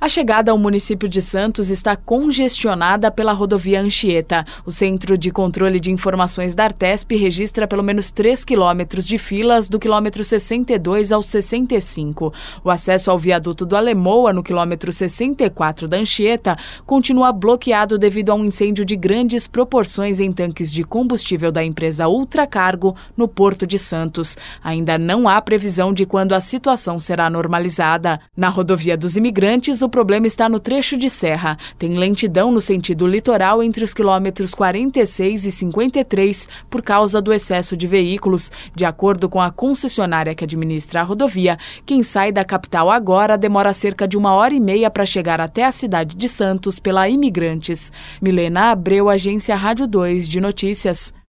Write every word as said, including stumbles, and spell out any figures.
A chegada ao município de Santos está congestionada pela rodovia Anchieta. O Centro de Controle de Informações da Artesp registra pelo menos três quilômetros de filas do quilômetro sessenta e dois ao sessenta e cinco. O acesso ao viaduto do Alemoa, no quilômetro sessenta e quatro da Anchieta, continua bloqueado devido a um incêndio de grandes proporções em tanques de combustível da empresa Ultracargo, no Porto de Santos. Ainda não há previsão de quando a situação será normalizada. Na rodovia dos Imigrantes, o O problema está no trecho de serra. Tem lentidão no sentido litoral entre os quilômetros quarenta e seis e cinquenta e três por causa do excesso de veículos. De acordo com a concessionária que administra a rodovia, quem sai da capital agora demora cerca de uma hora e meia para chegar até a cidade de Santos pela Imigrantes. Milena Abreu, Agência Rádio dois de Notícias.